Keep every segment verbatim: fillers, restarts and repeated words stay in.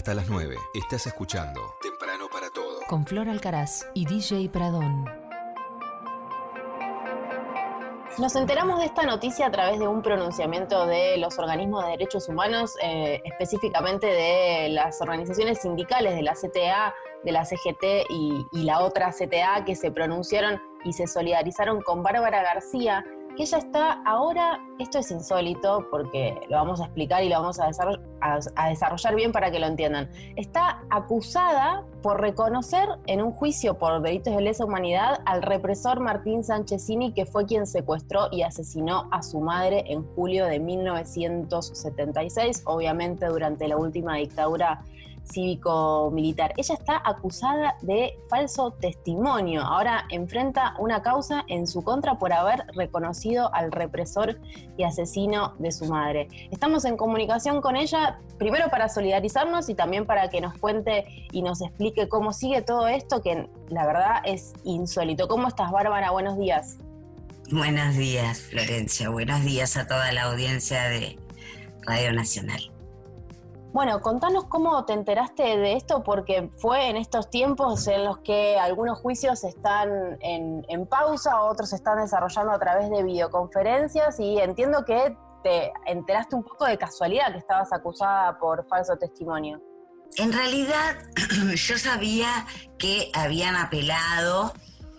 Hasta las nueve. Estás escuchando Temprano para Todo. Con Flor Alcaraz y D J Pradón. Nos enteramos de esta noticia a través de un pronunciamiento de los organismos de derechos humanos, eh, específicamente de las organizaciones sindicales de la C T A, de la C G T y, y la otra C T A, que se pronunciaron y se solidarizaron con Bárbara García, que ella está ahora, esto es insólito porque lo vamos a explicar y lo vamos a desarrollar, a, a desarrollar bien para que lo entiendan. Está acusada por reconocer en un juicio por delitos de lesa humanidad al represor Martín Sanchezini, que fue quien secuestró y asesinó a su madre en julio de mil novecientos setenta y seis, obviamente durante la última dictadura cívico-militar. Ella está acusada de falso testimonio. Ahora enfrenta una causa en su contra por haber reconocido al represor y asesino de su madre. Estamos en comunicación con ella, primero para solidarizarnos y también para que nos cuente y nos explique cómo sigue todo esto, que la verdad es insólito. ¿Cómo estás, Bárbara? Buenos días. Buenos días, Florencia. Buenos días a toda la audiencia de Radio Nacional. Bueno, contanos cómo te enteraste de esto, porque fue en estos tiempos en los que algunos juicios están en, en pausa, otros se están desarrollando a través de videoconferencias, y entiendo que te enteraste un poco de casualidad que estabas acusada por falso testimonio. En realidad, yo sabía que habían apelado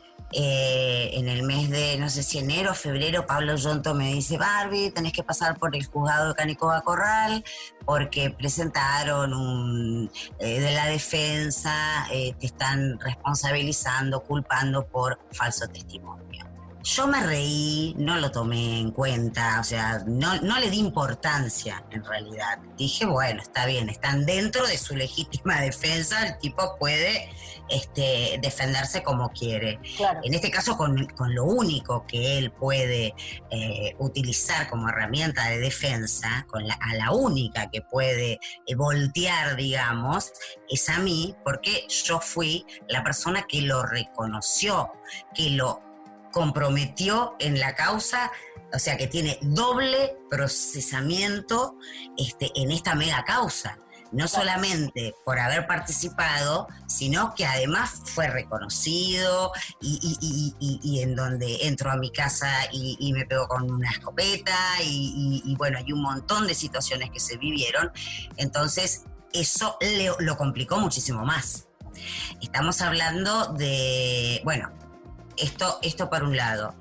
eh, en el mes de, no sé si enero o febrero. Pablo Yonto me dice: Barbie, tenés que pasar por el juzgado de Canicoba Corral porque presentaron un, eh, de la defensa, eh, te están responsabilizando, culpando por falso testimonio. Yo me reí, no lo tomé en cuenta, o sea, no, no le di importancia en realidad. Dije, bueno, está bien, están dentro de su legítima defensa, el tipo puede este, defenderse como quiere. Claro. En este caso, con, con lo único que él puede eh, utilizar como herramienta de defensa, con la, a la única que puede eh, voltear, digamos, es a mí, porque yo fui la persona que lo reconoció, que lo comprometió en la causa, o sea que tiene doble procesamiento este, en esta mega causa. No solamente por haber participado, sino que además fue reconocido y, y, y, y, y en donde entro a mi casa y, y me pego con una escopeta y, y, y bueno, hay un montón de situaciones que se vivieron. Entonces eso le, lo complicó muchísimo más. Estamos hablando de, bueno, Esto, esto por un lado.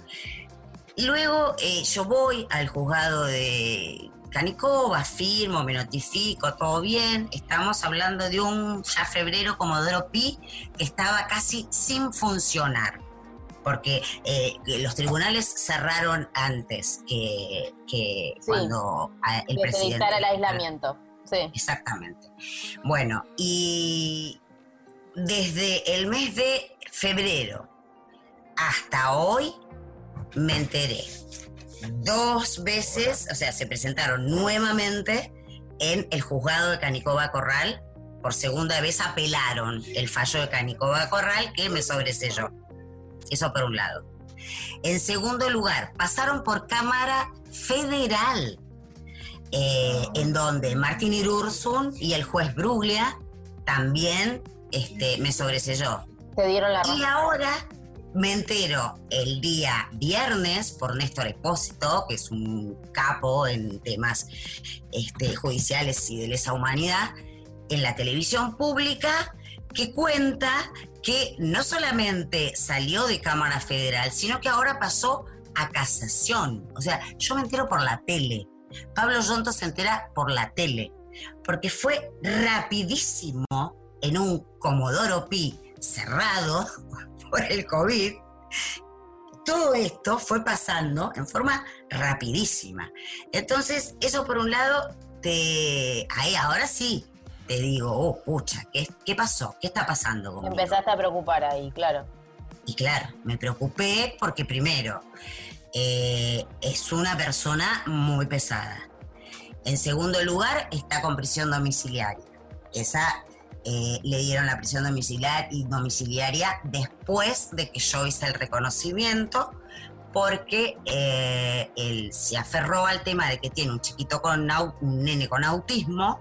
Luego eh, yo voy al juzgado de Canicoba, firmo, me notifico, todo bien. Estamos hablando de un ya febrero Comodoro Pi que estaba casi sin funcionar, porque eh, los tribunales cerraron antes que, que sí, cuando el que presidente... se dictara el aislamiento. Sí. Exactamente. Bueno, y desde el mes de febrero hasta hoy me enteré dos veces, o sea, se presentaron nuevamente en el juzgado de Canicoba Corral, por segunda vez apelaron el fallo de Canicoba Corral que me sobreselló. Eso por un lado. En segundo lugar, pasaron por Cámara Federal, eh, en donde Martín Irursun y el juez Bruglia también este, me sobreselló. Te dieron la razón. Y ahora me entero el día viernes por Néstor Espósito, que es un capo en temas este, judiciales y de lesa humanidad, en la televisión pública, que cuenta que no solamente salió de Cámara Federal, sino que ahora pasó a casación. O sea, yo me entero por la tele. Pablo Yonto se entera por la tele, porque fue rapidísimo en un Comodoro Pi cerrado por el COVID. Todo esto fue pasando en forma rapidísima. Entonces, eso por un lado, te ahí ahora sí te digo, oh, pucha, ¿qué, qué pasó? ¿Qué está pasando conmigo? Empezaste a preocupar ahí, claro. Y claro, me preocupé porque primero, eh, es una persona muy pesada. En segundo lugar, está con prisión domiciliaria. Esa eh, le dieron la prisión domiciliar y domiciliaria después de que yo hice el reconocimiento, porque eh, él se aferró al tema de que tiene un chiquito con au- un nene con autismo,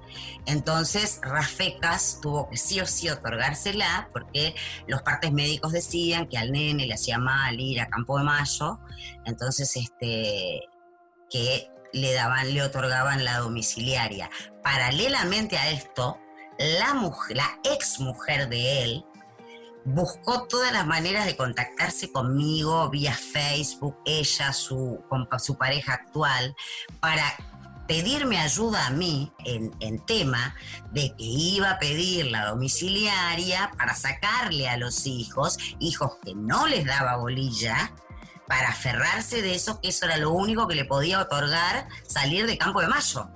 Entonces Rafecas tuvo que sí o sí otorgársela porque los partes médicos decían que al nene le hacía mal ir a Campo de Mayo, entonces este, que le daban, le otorgaban la domiciliaria. Paralelamente a esto, la mujer, la ex mujer de él, buscó todas las maneras de contactarse conmigo vía Facebook, ella, su, su pareja actual, para pedirme ayuda a mí en, en tema de que iba a pedir la domiciliaria para sacarle a los hijos, hijos que no les daba bolilla, para aferrarse de eso, que eso era lo único que le podía otorgar salir de Campo de Mayo.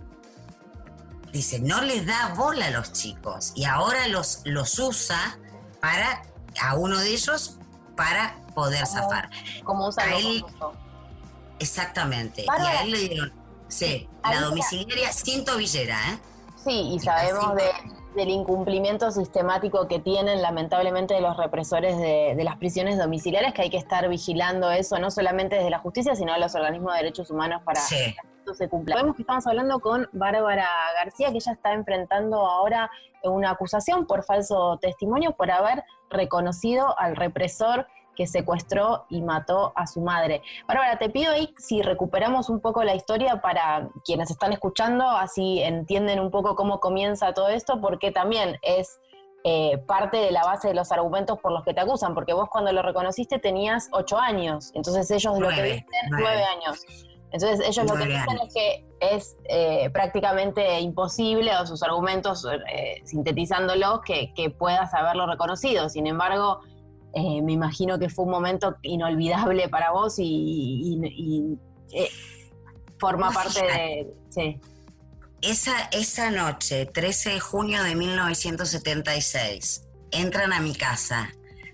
Dice, no les da bola a los chicos y ahora los, los usa para, a uno de ellos, para poder como, zafar. Como usa a él, conjunto. Exactamente. Para, y a él le dieron, sí, la domiciliaria sin tobillera, ¿eh? Sí, y sabemos de, del incumplimiento sistemático que tienen lamentablemente los represores de, de las prisiones domiciliarias, que hay que estar vigilando eso, no solamente desde la justicia, sino de los organismos de derechos humanos para sí. que esto se cumpla. Vemos que estamos hablando con Bárbara García, que ella está enfrentando ahora una acusación por falso testimonio por haber reconocido al represor que secuestró y mató a su madre. Bárbara, te pido ahí si recuperamos un poco la historia para quienes están escuchando, así entienden un poco cómo comienza todo esto, porque también es eh, parte de la base de los argumentos por los que te acusan, porque vos cuando lo reconociste tenías ocho años, entonces ellos nueve, lo que dicen, nueve, nueve años. Entonces ellos nueve lo que dicen años. Es que es eh, prácticamente imposible, o sus argumentos, eh, sintetizándolos, que, que puedas haberlo reconocido. Sin embargo, Eh, me imagino que fue un momento inolvidable para vos y, y, y eh, forma Uf, parte de... Sí. Esa, esa noche, trece de junio de mil novecientos setenta y seis, entran a mi casa.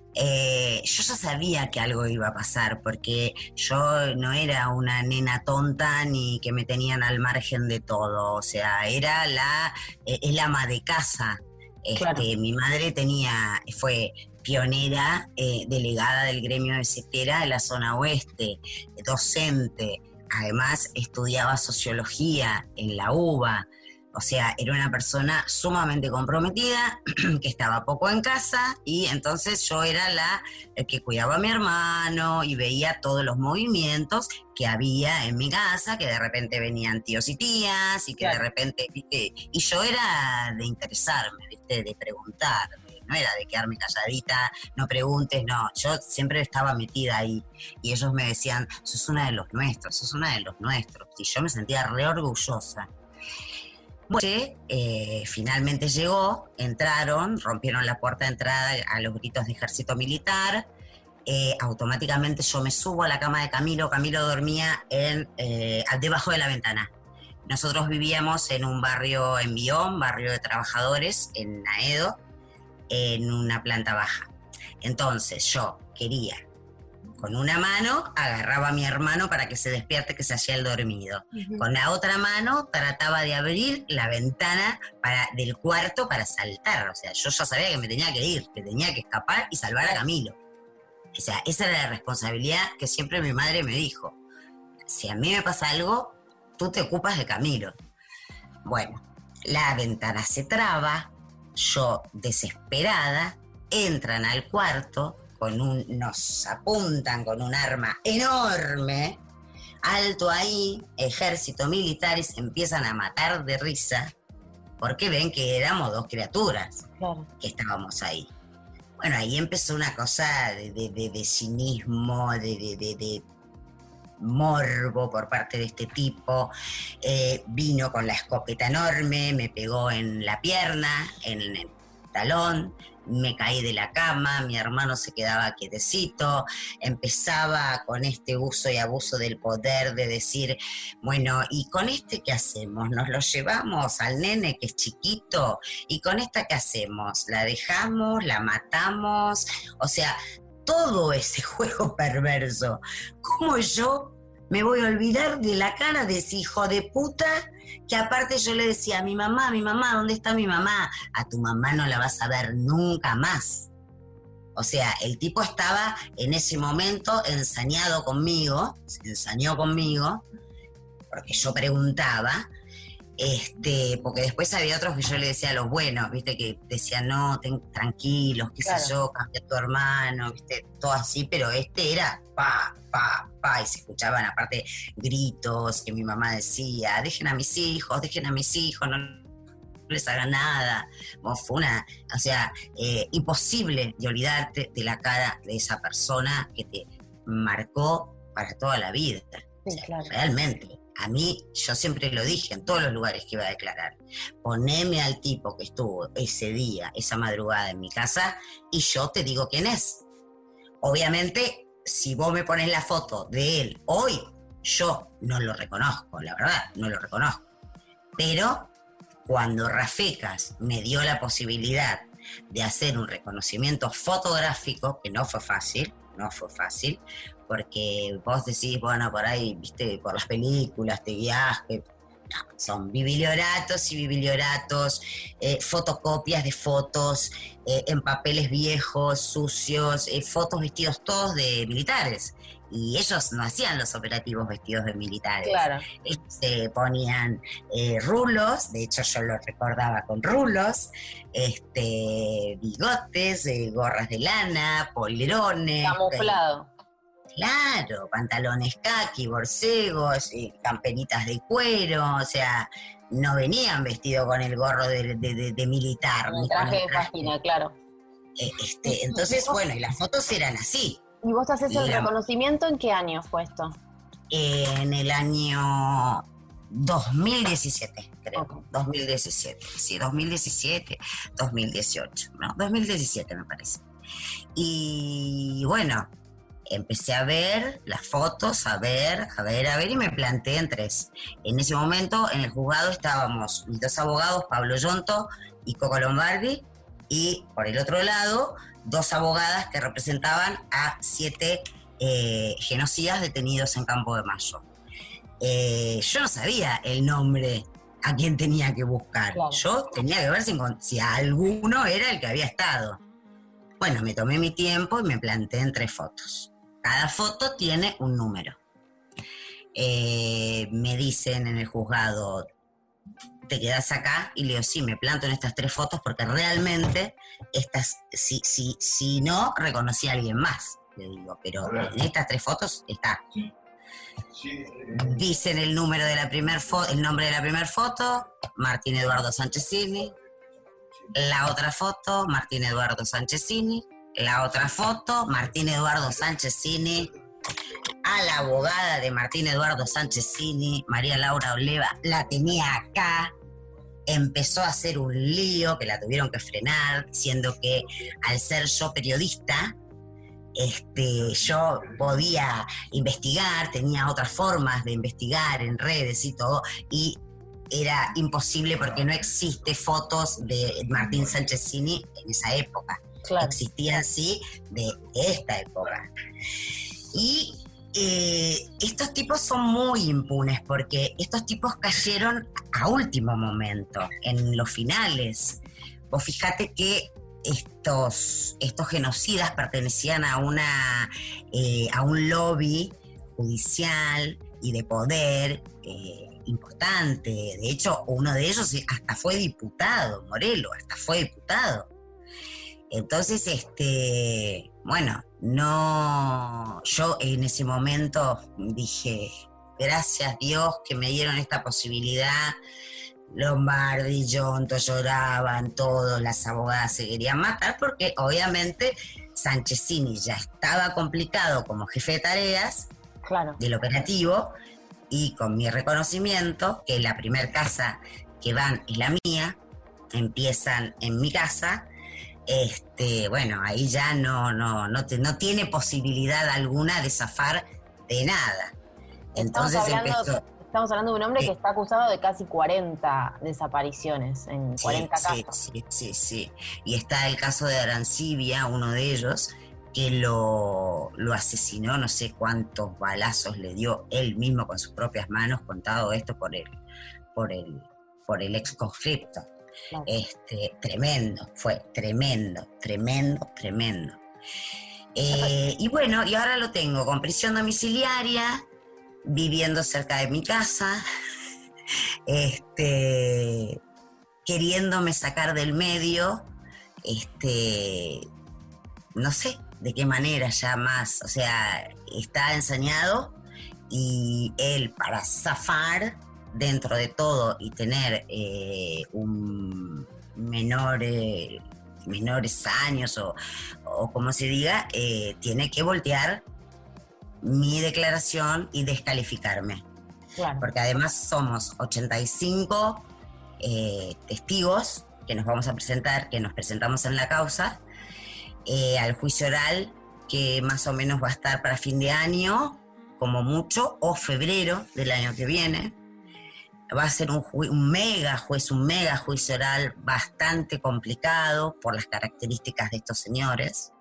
Eh, yo ya sabía que algo iba a pasar porque yo no era una nena tonta ni que me tenían al margen de todo. O sea, era la, eh, el ama de casa. Este, claro. Mi madre tenía, fue... pionera, eh, delegada del gremio de Sequera de la zona oeste, docente, además estudiaba sociología en la U B A, o sea, era una persona sumamente comprometida, que estaba poco en casa, y entonces yo era la el que cuidaba a mi hermano y veía todos los movimientos que había en mi casa, que de repente venían tíos y tías, y que claro. de repente, ¿viste? Y yo era de interesarme, ¿viste? De preguntar, no era de quedarme calladita, no preguntes, no, yo siempre estaba metida ahí, y ellos me decían, sos una de los nuestros, sos una de los nuestros, y yo me sentía re orgullosa. Bueno, eh, finalmente llegó, entraron, rompieron la puerta de entrada a los gritos de ejército militar, eh, automáticamente yo me subo a la cama de Camilo, Camilo dormía en, eh, debajo de la ventana. Nosotros vivíamos en un barrio en Bión, barrio de trabajadores, en Naedo, en una planta baja. Entonces yo quería, con una mano agarraba a mi hermano para que se despierte, que se hacía el dormido. Uh-huh. Con la otra mano trataba de abrir la ventana para, del cuarto para saltar. O sea, yo ya sabía que me tenía que ir, que tenía que escapar y salvar a Camilo. O sea, esa era la responsabilidad que siempre mi madre me dijo. Si a mí me pasa algo, tú te ocupas de Camilo. Bueno, la ventana se traba, yo desesperada, entran al cuarto, con un, nos apuntan con un arma enorme, alto ahí, ejército militar, y se empiezan a matar de risa, porque ven que éramos dos criaturas, claro, que estábamos ahí. Bueno, ahí empezó una cosa de, de, de, de cinismo, de, de, de, de morbo por parte de este tipo. Eh, vino con la escopeta enorme, me pegó en la pierna, en el talón, me caí de la cama, mi hermano se quedaba quietecito, empezaba con este uso y abuso del poder de decir, bueno, ¿y con este qué hacemos? ¿Nos lo llevamos al nene que es chiquito? ¿Y con esta qué hacemos? ¿La dejamos? ¿La matamos? O sea, todo ese juego perverso. ¿Cómo yo me voy a olvidar de la cara de ese hijo de puta? Que aparte yo le decía a mi mamá, mi mamá, ¿dónde está mi mamá? A tu mamá no la vas a ver nunca más. O sea, el tipo estaba en ese momento ensañado conmigo, se ensañó conmigo, porque yo preguntaba, Este, porque después había otros que yo le decía a los buenos, viste, que decían, no, ten, tranquilos, qué Claro. sé yo, cambia a tu hermano, viste, todo así, pero este era pa, pa, pa, y se escuchaban aparte gritos que mi mamá decía, dejen a mis hijos, dejen a mis hijos, no les hagan nada. Bueno, fue una, o sea, eh, imposible de olvidarte de la cara de esa persona que te marcó para toda la vida. Sí, O sea, claro. realmente. A mí, yo siempre lo dije en todos los lugares que iba a declarar, poneme al tipo que estuvo ese día, esa madrugada en mi casa, y yo te digo quién es. Obviamente, si vos me pones la foto de él hoy, yo no lo reconozco, la verdad, no lo reconozco. Pero cuando Rafecas me dio la posibilidad de hacer un reconocimiento fotográfico, que no fue fácil, no fue fácil, porque vos decís, bueno, por ahí, viste, por las películas te guías, que no, son biblioratos y biblioratos, eh, fotocopias de fotos, eh, en papeles viejos, sucios, eh, fotos vestidos todos de militares. Y ellos no hacían los operativos vestidos de militares. Claro. Ellos se ponían eh, rulos, de hecho yo lo recordaba con rulos, este, bigotes, eh, gorras de lana, polerones. Camuflado. Claro, pantalones caqui, borcegos, eh, camperitas de cuero, o sea, no venían vestidos con el gorro de, de, de, de militar. Con el ni con traje el de faquina, claro. Eh, este, entonces, bueno, y las fotos eran así. ¿Y vos haces el La- reconocimiento en qué año fue esto? En el año dos mil diecisiete, creo. Ok. dos mil diecisiete, sí, dos mil diecisiete, dos mil dieciocho, no, dos mil diecisiete me parece. Y bueno, empecé a ver las fotos, a ver, a ver, a ver, y me planteé en tres. En ese momento, en el juzgado estábamos mis dos abogados, Pablo Yonto y Coco Lombardi, y por el otro lado, dos abogadas que representaban a siete eh, genocidas detenidos en Campo de Mayo. Eh, yo no sabía el nombre a quién tenía que buscar. Claro. Yo tenía que ver si, si alguno era el que había estado. Bueno, me tomé mi tiempo y me planté en tres fotos. Cada foto tiene un número. Eh, me dicen en el juzgado, ¿te quedás acá? Y le digo, sí, me planto en estas tres fotos porque realmente estas, si, si, si no, reconocí a alguien más, le digo, pero en estas tres fotos está. Dicen el número de la primer foto, el nombre de la primera foto, Martín Eduardo Sanchezini. La otra foto, Martín Eduardo Sanchezini. La otra foto, Martín Eduardo Sanchezini. A la abogada de Martín Eduardo Sanchezini, María Laura Oleva, la tenía acá. Empezó a hacer un lío que la tuvieron que frenar, diciendo que al ser yo periodista, este, yo podía investigar, tenía otras formas de investigar en redes y todo, y era imposible porque no existe fotos de Martín Sanchezini en esa época. Claro. Existían sí de esta época. Y eh, estos tipos son muy impunes porque estos tipos cayeron a último momento, en los finales. Vos fijate que estos, estos genocidas pertenecían a, una, eh, a un lobby judicial y de poder eh, importante. De hecho, uno de ellos hasta fue diputado, Morelo, hasta fue diputado. Entonces, este, bueno, no, yo en ese momento dije, gracias Dios que me dieron esta posibilidad. Lombardi, Yonto lloraban, todos, las abogadas se querían matar porque obviamente Sanchezini ya estaba complicado como jefe de tareas Claro. del operativo y con mi reconocimiento, que la primer casa que van es la mía, empiezan en mi casa. Este, bueno, ahí ya no, no, no, te, no tiene posibilidad alguna de zafar de nada. Entonces estamos, hablando, empezó. estamos hablando de un hombre Sí. que está acusado de casi cuarenta desapariciones en Sí, cuarenta sí, casos. sí, sí, sí. Y está el caso de Arancibia, uno de ellos, que lo, lo asesinó, no sé cuántos balazos le dio él mismo con sus propias manos, contado esto por el, por el, por el ex conscripto. Claro. Este, tremendo, fue tremendo, tremendo, tremendo. Eh, y bueno, y ahora lo tengo con prisión domiciliaria, viviendo cerca de mi casa, este, queriéndome sacar del medio, este, no sé de qué manera ya más, o sea, está ensañado y él para zafar dentro de todo y tener eh, un menor, eh, menores años o, o como se diga, eh, tiene que voltear mi declaración y descalificarme. Claro. Porque además somos ochenta y cinco eh, testigos que nos vamos a presentar, que nos presentamos en la causa, eh, al juicio oral, que más o menos va a estar para fin de año, como mucho, o febrero del año que viene. Va a ser un, ju- un mega juez, un mega juicio oral bastante complicado por las características de estos señores.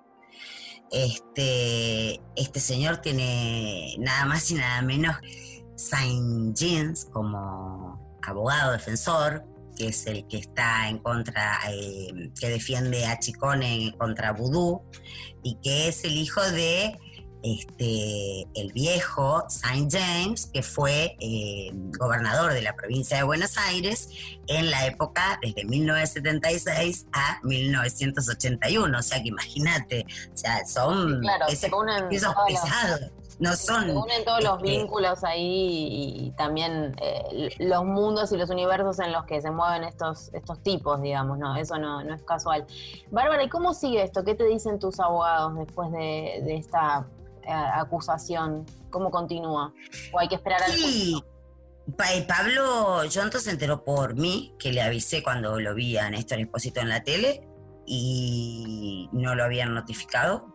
Este, este señor tiene nada más y nada menos Saint Jeans como abogado defensor, que es el que está en contra, eh, que defiende a Chicone contra Vudú, y que es el hijo de este, el viejo Saint James, que fue eh, gobernador de la provincia de Buenos Aires en la época desde mil novecientos setenta y seis a mil novecientos ochenta y uno. O sea que imagínate, o sea, son Sí, claro, ese, se unen esos todos los- pesados. No son. Se unen todos los este, vínculos ahí y, y también eh, los mundos y los universos en los que se mueven estos, estos tipos, digamos, no, eso no, no es casual. Bárbara, ¿y cómo sigue esto? ¿Qué te dicen tus abogados después de, de esta eh, acusación? ¿Cómo continúa? ¿O hay que esperar al Sí, juicio? Pa- eh, Pablo Yonto se enteró por mí, que le avisé cuando lo vi a Néstor Espósito en la tele y no lo habían notificado.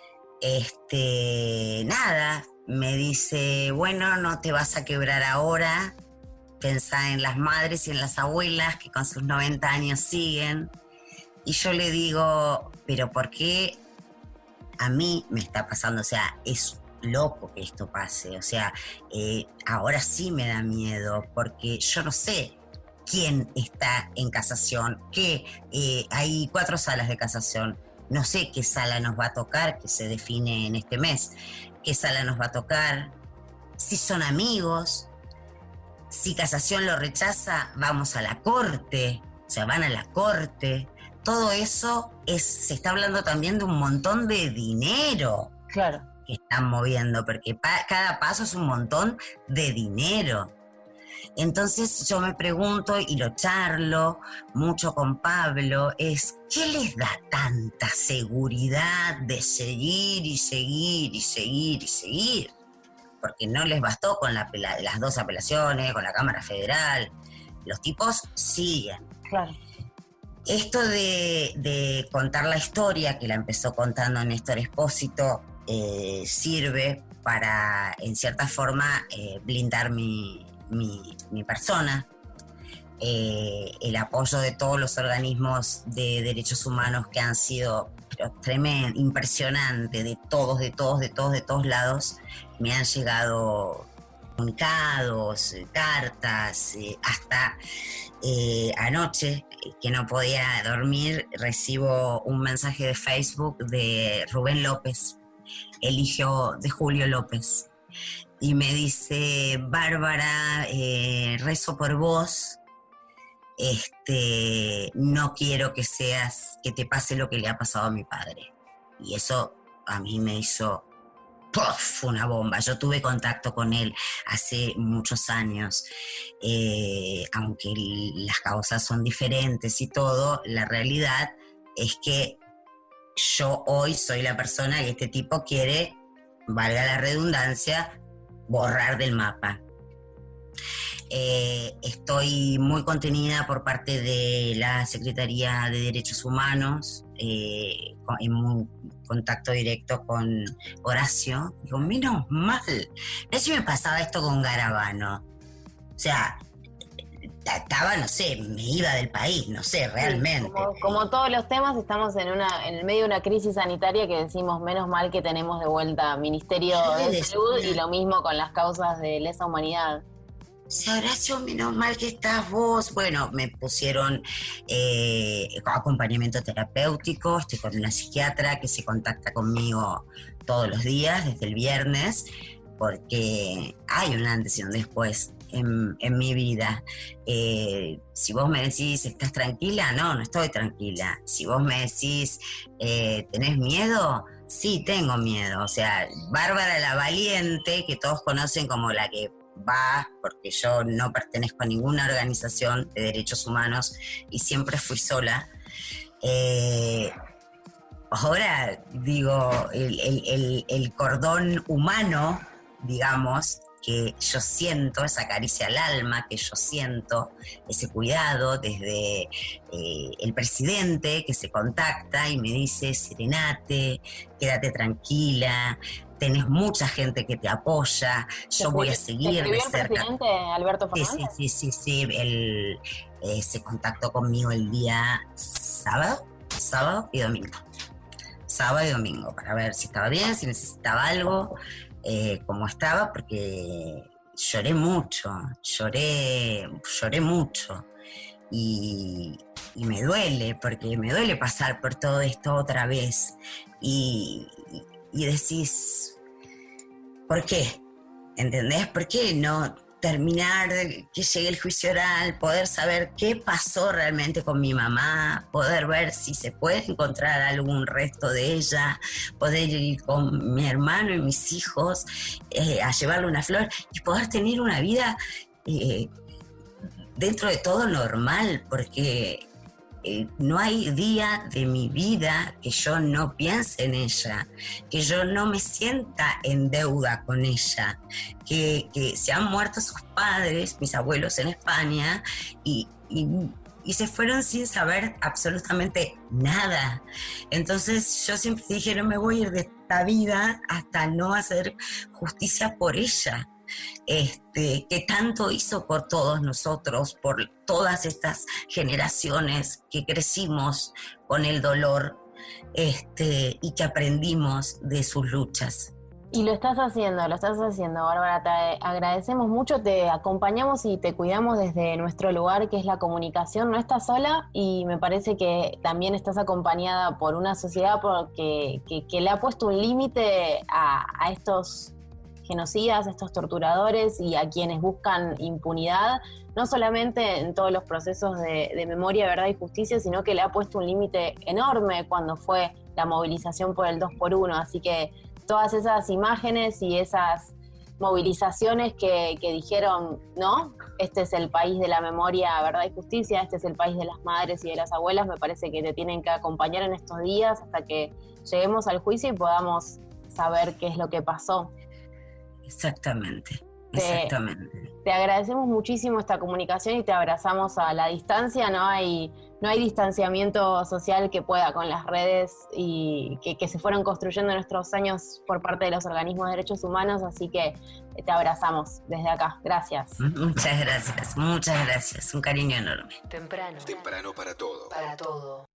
Este, nada, me dice, bueno, no te vas a quebrar ahora, pensá en las madres y en las abuelas que con sus noventa años siguen. Y yo le digo, pero ¿por qué a mí me está pasando? O sea, es loco que esto pase, o sea, eh, ahora sí me da miedo, porque yo no sé quién está en casación, que eh, hay cuatro salas de casación, no sé qué sala nos va a tocar, que se define en este mes, qué sala nos va a tocar, si son amigos, si casación lo rechaza, vamos a la corte, o sea, van a la corte, todo eso es, se está hablando también de un montón de dinero. Claro. Que están moviendo, porque pa- cada paso es un montón de dinero. Entonces yo me pregunto, y lo charlo mucho con Pablo, es ¿qué les da tanta seguridad de seguir y seguir y seguir y seguir? Porque no les bastó con la pela- las dos apelaciones, con la Cámara Federal. Los tipos siguen. Claro. Esto de, de contar la historia, que la empezó contando Néstor Espósito, eh, sirve para, en cierta forma, eh, blindar mi, mi, mi persona. Eh, el apoyo de todos los organismos de derechos humanos que han sido tremendo, impresionante, de todos, de todos, de todos, de todos lados. Me han llegado comunicados, eh, cartas, eh, hasta eh, anoche, que no podía dormir, recibo un mensaje de Facebook de Rubén López, el hijo de Julio López, y me dice, Bárbara, eh, rezo por vos, este, no quiero que seas, que te pase lo que le ha pasado a mi padre. Y eso a mí me hizo ¡puff! Una bomba. Yo tuve contacto con él hace muchos años, eh, aunque el, las causas son diferentes y todo, la realidad es que yo hoy soy la persona que este tipo quiere, valga la redundancia, borrar del mapa. Eh, estoy muy contenida por parte de la Secretaría de Derechos Humanos, eh, en muy contacto directo con Horacio. Digo, menos mal. No sé si me pasaba esto con Garabano. O sea, estaba, no sé, me iba del país, no sé, realmente. Sí, como, como todos los temas, estamos en una en el medio de una crisis sanitaria que decimos, menos mal que tenemos de vuelta Ministerio de Salud, y lo mismo con las causas de lesa humanidad. O sea, Horacio, menos mal que estás vos. Bueno, me pusieron eh, acompañamiento terapéutico, estoy con una psiquiatra que se contacta conmigo todos los días, desde el viernes, porque hay un antes y un después en, en mi vida. Eh, si vos me decís, ¿estás tranquila? No, no estoy tranquila. Si vos me decís, eh, ¿tenés miedo? Sí, tengo miedo. O sea, Bárbara la Valiente, que todos conocen como la que va, porque yo no pertenezco a ninguna organización de derechos humanos y siempre fui sola. Eh, ahora, digo, el, el, el, el cordón humano, digamos, que yo siento, esa caricia al alma que yo siento, ese cuidado desde eh, el presidente que se contacta y me dice, serenate, quédate tranquila, tenés mucha gente que te apoya, yo voy a seguir de cerca. ¿El presidente Alberto Fernández? Sí, sí, sí, sí, sí. Él eh, se contactó conmigo el día sábado, sábado y domingo. Sábado y domingo, para ver si estaba bien, si necesitaba algo, eh, cómo estaba, porque lloré mucho, lloré, lloré mucho. Y, y me duele, porque me duele pasar por todo esto otra vez. Y, y, y decís, ¿por qué? ¿Entendés? ¿Por qué no terminar, que llegue el juicio oral, poder saber qué pasó realmente con mi mamá, poder ver si se puede encontrar algún resto de ella, poder ir con mi hermano y mis hijos eh, a llevarle una flor y poder tener una vida eh, dentro de todo normal, porque eh, no hay día de mi vida que yo no piense en ella, que yo no me sienta en deuda con ella, que, que se han muerto sus padres, mis abuelos en España, y, y, y se fueron sin saber absolutamente nada. Entonces yo siempre dije, no me voy a ir de esta vida hasta no hacer justicia por ella. Este, que tanto hizo por todos nosotros, por todas estas generaciones que crecimos con el dolor este, y que aprendimos de sus luchas. Y lo estás haciendo, lo estás haciendo, Bárbara, te agradecemos mucho, te acompañamos y te cuidamos desde nuestro lugar, que es la comunicación. No estás sola y me parece que también estás acompañada por una sociedad porque, que, que le ha puesto un límite a, a estos genocidas, a estos torturadores y a quienes buscan impunidad, no solamente en todos los procesos de, de memoria, verdad y justicia, sino que le ha puesto un límite enorme cuando fue la movilización por el dos por uno. Así que todas esas imágenes y esas movilizaciones que, que dijeron, no, este es el país de la memoria, verdad y justicia, este es el país de las madres y de las abuelas, me parece que te tienen que acompañar en estos días hasta que lleguemos al juicio y podamos saber qué es lo que pasó. Exactamente, exactamente. Te, te agradecemos muchísimo esta comunicación y te abrazamos a la distancia. No hay, no hay distanciamiento social que pueda con las redes y que, que se fueron construyendo en nuestros años por parte de los organismos de derechos humanos, así que te abrazamos desde acá. Gracias. Muchas gracias, muchas gracias. Un cariño enorme. Temprano. Temprano para todo. Para todo.